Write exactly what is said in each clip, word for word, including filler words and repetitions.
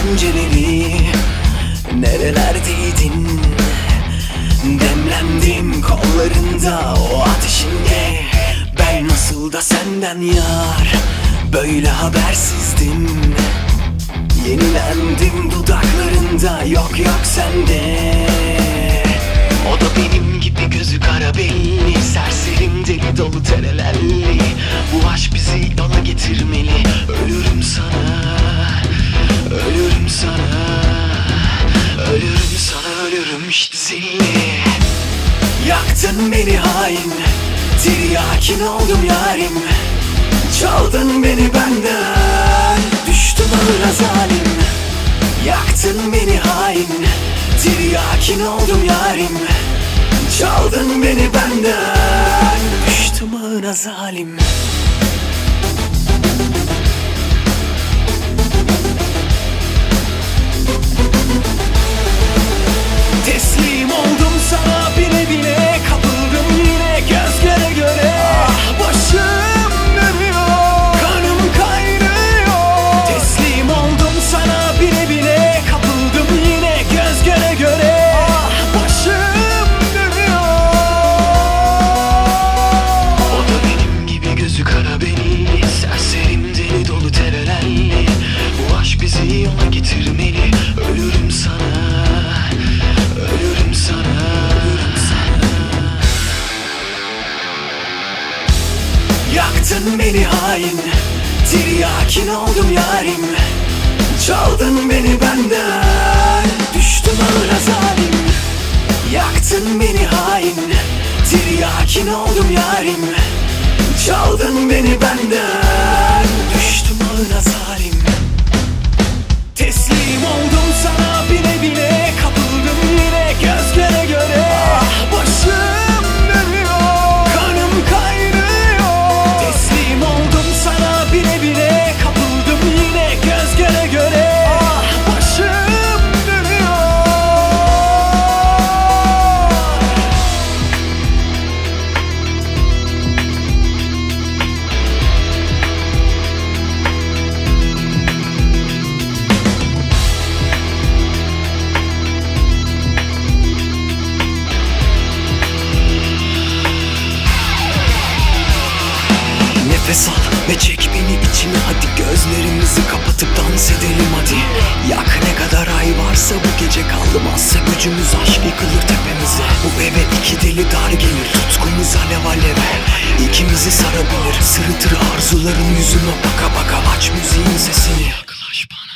geceleri nerelerdeydin? Demlendim kollarında o ateşinde. Ben nasıl da senden yar böyle habersizdim. Yenilendim dudaklarında, yok yok sende. O da benim gibi gözü kara belli, serserim deli dolu terelelli. Bu aşk bizi yola getirmeli. Ölürüm sana, ölürüm sana, ölürüm sana, ölürüm işte zilli. Yaktın beni hain, tiryakin oldum yarim. Çaldın beni benden, düştüm ağıra zalim. Yaktın beni hain, tiryakin oldum yarim. Çaldın beni benden, düştüm ağına zalim. Teslim oldum sana bile bile, kapıldım yine göz göre göre. Ah başım dönüyor, kanım kaynıyor. Teslim oldum sana bile bile, kapıldım yine göz göre göre. Ah başım dönüyor. O da benim gibi gözü kara beni, serserim deli dolu terelelli. Bu aşk bizi yola getirmeli. Ölürüm sana, ölürüm sana, ölürüm sana. Yaktın beni hain, tiryakin oldum yarim. Çaldın beni benden, düştüm ağıra zalim. Yaktın beni hain, tiryakin oldum yarim. Çaldın beni benden, düştüm ağıra zalim. Teslim oldum sana bile bile, kapıldım yine göz göre göre. Ah başım dönüyor, kanım kaynıyor. Teslim oldum sana bile bile, kapıldım yine göz göre göre. Ah başım dönüyor. Nefes al ve çek beni içine, hadi gözlerimizi kapatıp dans edelim hadi. Yak ne kadar ay varsa bu gece, kalmazsa gücümüz, aşk yıkılır tepemize. Bu eve iki deli dar gelir, tutkumuz alev alev, İkimizi sarabilir. Sırıtır arzuların yüzüme baka baka, aç müziğin sesini. Yaklaş bana.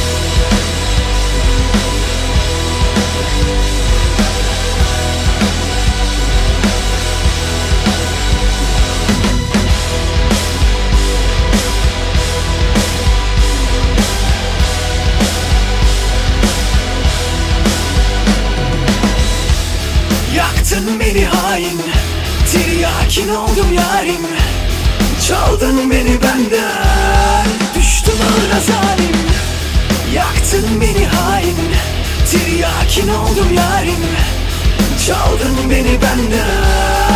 Yaktın beni hain, tiryakin oldum yarim. Çaldın beni benden, düştüm ağıra zalim. Yaktın beni hain, tiryakin oldum yarim. Çaldın beni benden.